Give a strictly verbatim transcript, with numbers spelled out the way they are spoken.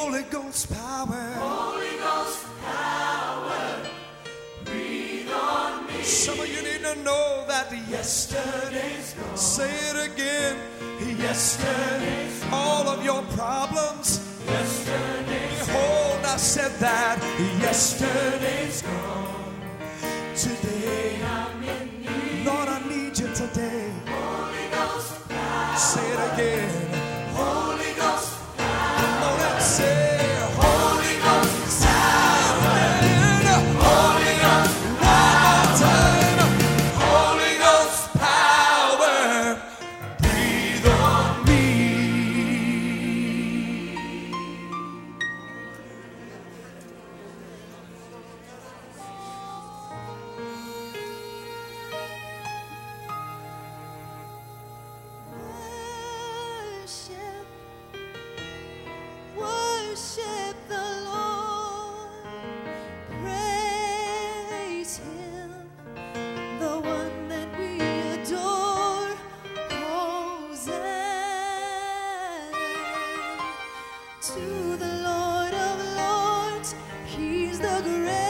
Holy Ghost power. Holy Ghost power, breathe on me. Some of you need to know that yesterday's gone. Say it again. Yesterday's gone. All of your problems. Yesterday's Behold, I said that. Yesterday's gone. Today, I'm in need. Lord, I need you today. Holy Ghost power. Say it again. Holy Ghost power. Come on and say, Holy Ghost power. Holy Ghost power. Holy Ghost power. Breathe on me. Worship, worship the Lord, praise Him, the one that we adore. Hosanna to the Lord of Lords, He's the great